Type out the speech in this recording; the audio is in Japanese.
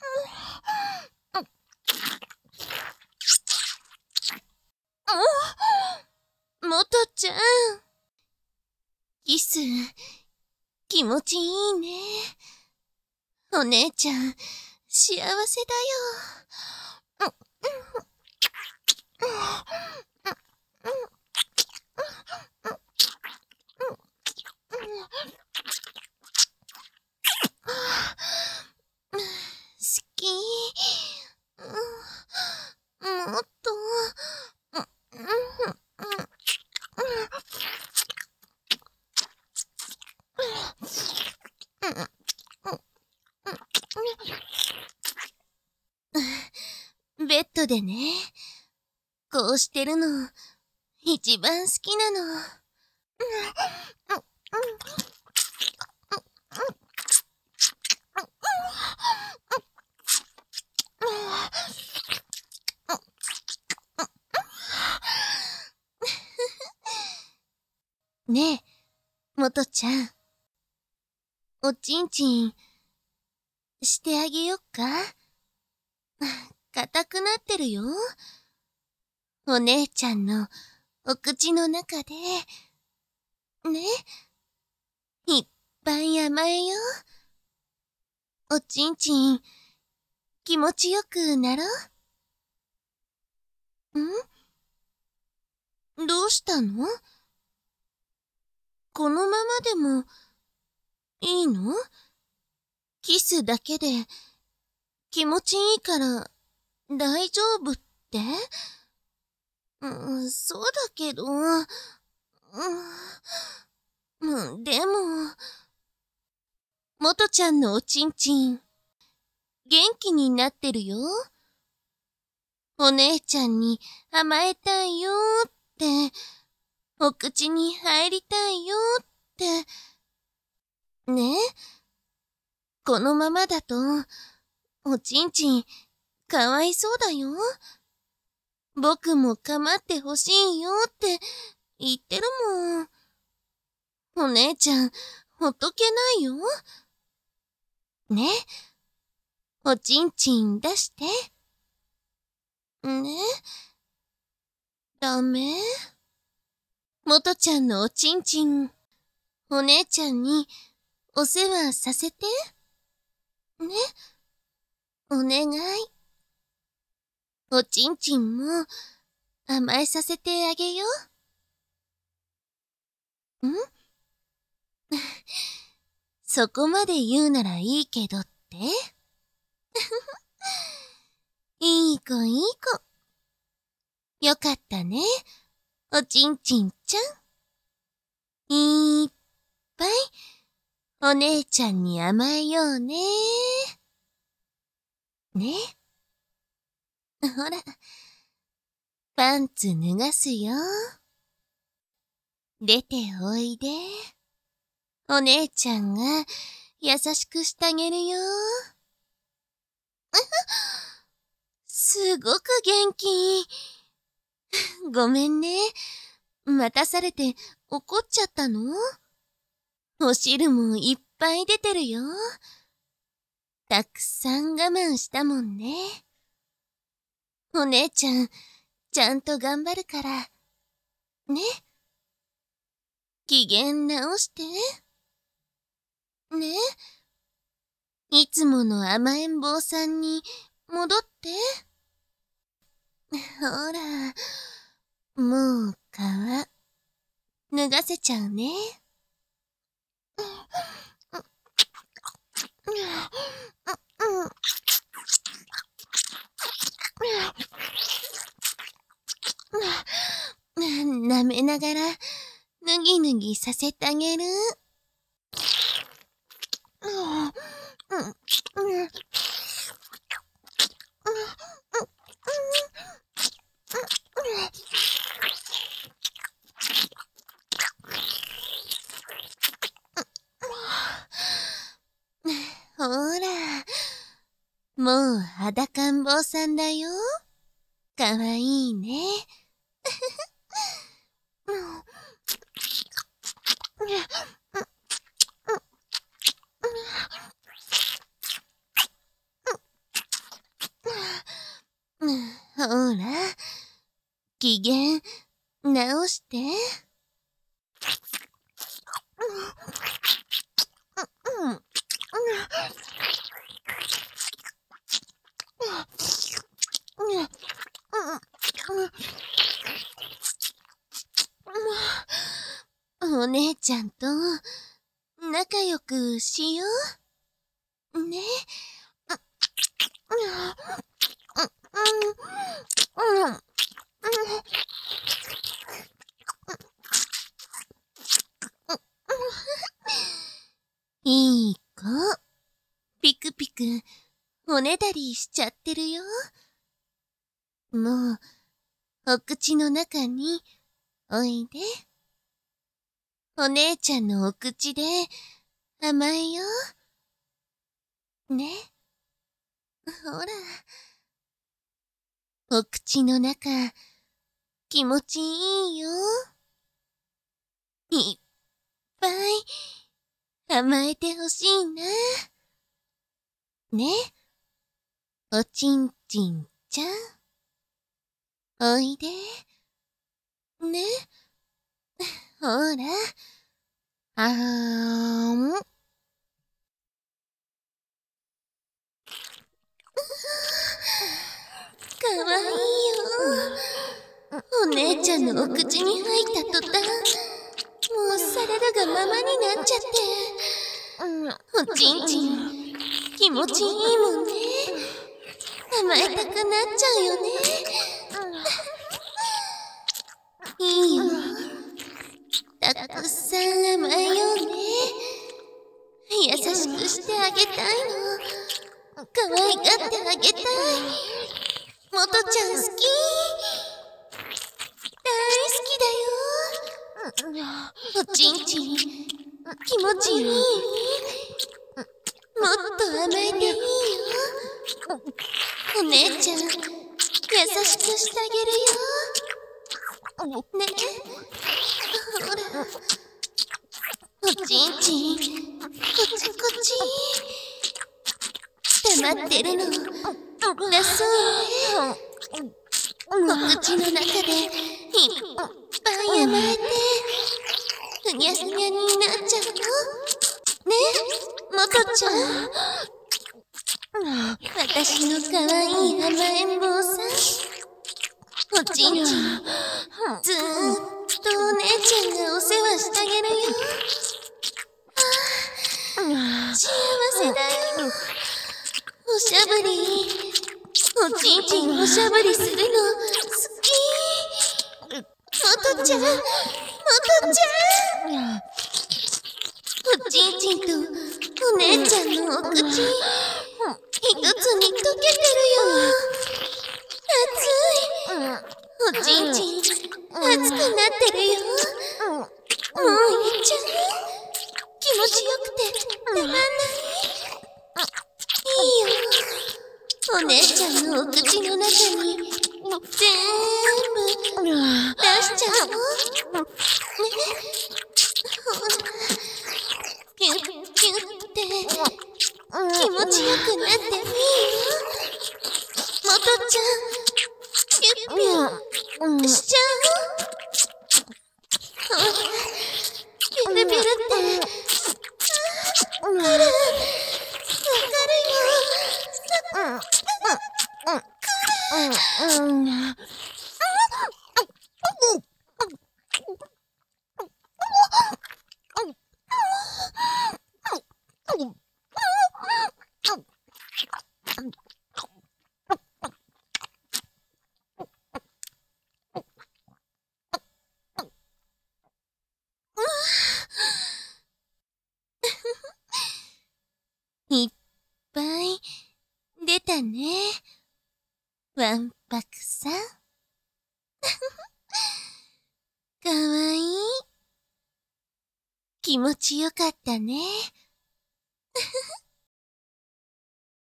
もとちゃん。キス、気持ちいいね。お姉ちゃん、幸せだよ。好き。もっと。ベッドでね、こうしてるの、一番好きなの。ねえ、もとちゃん。おちんちん、してあげよっか？硬くなってるよ。お姉ちゃんのお口の中で、ね、いっぱい甘えよ。おちんちん、気持ちよくなろう。どうしたの？このままでも、いいの？キスだけで、気持ちいいから、大丈夫って？そうだけど、でも、もとちゃんのおちんちん、元気になってるよ。お姉ちゃんに甘えたいよーって、お口に入りたいよーって。ね？このままだと、おちんちん、かわいそうだよ。僕も構ってほしいよって言ってるもん。お姉ちゃん、ほっとけないよ。ね？おちんちん出して。ね？ダメ？もとちゃんのおちんちん、お姉ちゃんにお世話させて。ね？お願い。おちんちんも甘えさせてあげよう。そこまで言うならいいけどって？いい子いい子。よかったね、おちんちんちゃん。いっぱいお姉ちゃんに甘えようね。ね？ほら、パンツ脱がすよ。出ておいで。お姉ちゃんが優しくしてあげるよ。すごく元気。ごめんね。待たされて怒っちゃったの？お汁もいっぱい出てるよ。たくさん我慢したもんね。お姉ちゃん、ちゃんと頑張るから。ね？機嫌直して。ね？いつもの甘えん坊さんに戻って。ほら、もう皮、脱がせちゃうね。舐めながら、ぬぎぬぎさせてあげる。ほら、もう裸ん坊さんだよ。かわいいね。 ほら、機嫌直して。お姉ちゃんと仲良くしよう。ね。いい子。ピクピク、おねだりしちゃってるよ。もう、お口の中に、おいで。お姉ちゃんのお口で、甘えよ。ね。ほら。お口の中、気持ちいいよ。いっぱい、甘えてほしいな。ね。おちんちんちゃん。おいで。ね。ほら。あーん。かわいいよ。お姉ちゃんのお口に入った途端、もうされるがままになっちゃって。おちんちん、気持ちいいもんね。甘えたくなっちゃうよね。いいよ。たくさん甘えようね。優しくしてあげたいの。可愛がってあげたい。もとちゃん好き。大好きだよ。おちんちん、気持ちいい。もっと甘えていいよ。お姉ちゃん、優しくしてあげるよ。ね。ほら。おちんちん、こっちこっち。黙ってるの、だそうね。お口の中で、いっぱい甘えて、ふにゃふにゃになっちゃうの。ね、もとちゃん。私のかわいい甘えん坊さん。おちんちん、ずーっとお姉ちゃんがお世話してあげるよ。幸せだよ。おしゃぶり。おちんちんおしゃぶりするの好き。もとちゃん、もとちゃん。おちんちんとお姉ちゃんのお口、一つに溶けてるよ。熱い。おちんちん、熱くなってるよ。もういっちゃう。気持ちよくてたまんない。いいよ。お姉ちゃんのお口の中に全部出しちゃおう。ね。ほら。ピュッピュッって気持ちよくなっていいよ。もとちゃん、ピュッピュッしちゃおう。ほら。ピュルピュルって。ほら。わかるよ。いっぱい出たね。わんぱくさん。かわいい。気持ちよかったね。